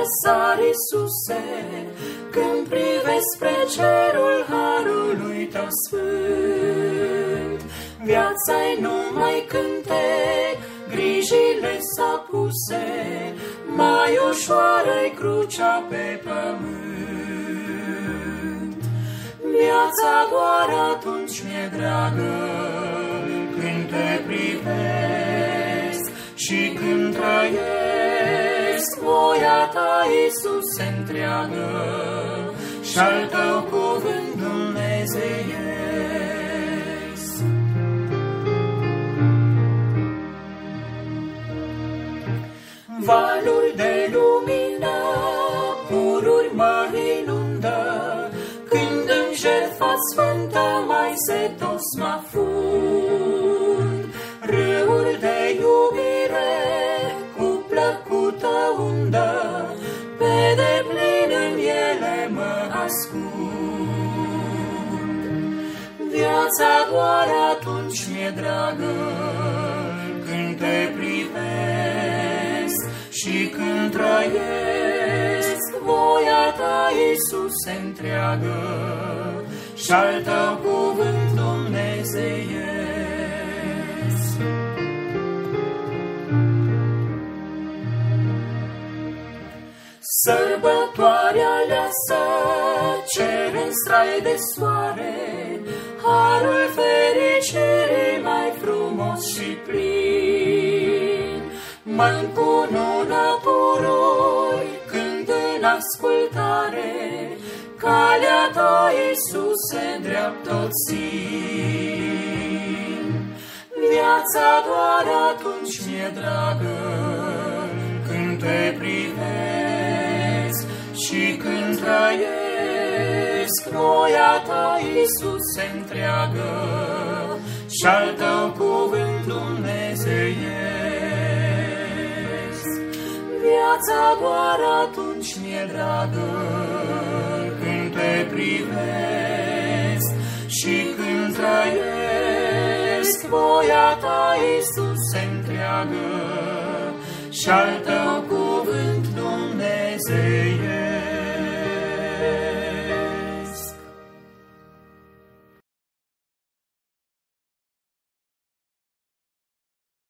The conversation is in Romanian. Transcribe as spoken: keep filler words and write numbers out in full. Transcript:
sar, Iisuse, când privesc spre cerul harului Tău sfânt. Viața-i numai cântec, grijile s-apuse, mai ușoară-i crucea pe pământ. Viața doar atunci mi-e dragă, când Te privesc și când trăiesc voia Ta, Iisuse, întreagă, și-al Tău cuvânt dumnezeiesc. Valuri de lumină, pururi mă inundă, când în jertfa sfântă mai setos mă afund. Râuri de iubire cu plăcută undă, pe deplin în ele mă ascund. Viața doar atunci mi-e dragă, când Te privesc și când trăiesc voia Ta, Iisuse, întreagă, și-al Tău cuvânt dumnezeiesc. Sărbătoare aleasă, cer în strai de soare, harul fericirii mai frumos și plin. Mă-ncunună pururi când în ascultare, calea Ta, Iisuse, drept-o țin. Viața doar atunci mi-e dragă, când Te privesc și când trăiesc voia Ta, Iisuse, întreagă, și-al Tău cuvânt dumnezeiesc. Viața doar atunci mi-e dragă, când Te privesc și când trăiesc voia Ta, Iisuse, întreagă, și-al Tău